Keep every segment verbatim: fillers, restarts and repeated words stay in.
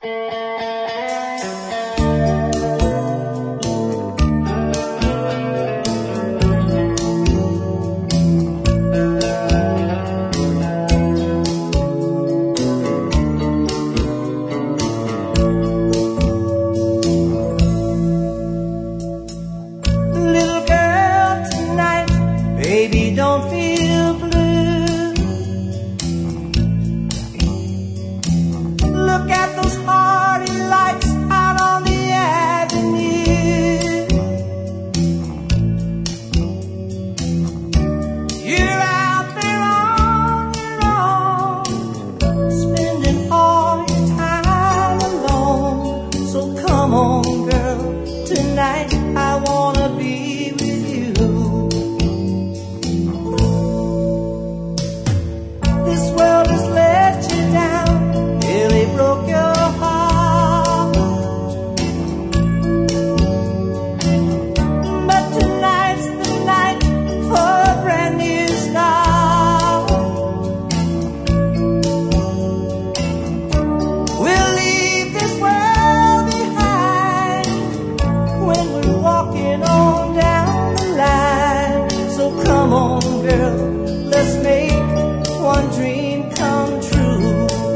Baby, don't feel blue. Look at those hardy lights out on the avenue. You're out there on your own, spending all your time alone. So come on, girl, tonight I wanna be with you. This world has let you down, really broke your heart. But tonight's the night for a brand new start. We'll leave this world behind when we're walking on down the line. So come on, girl, let's make one dream come true.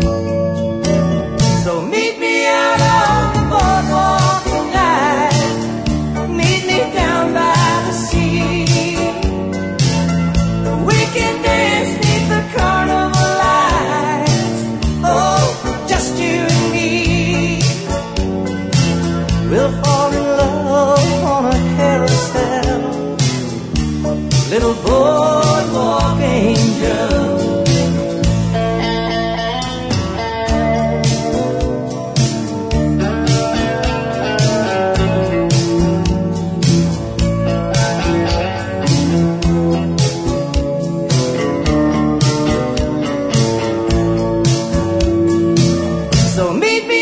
So meet me out on the boardwalk tonight. Meet me down by the sea. We can dance beneath the carnival lights. Oh, just you and me. We'll fall in love on a carousel, little boardwalk angel. So meet me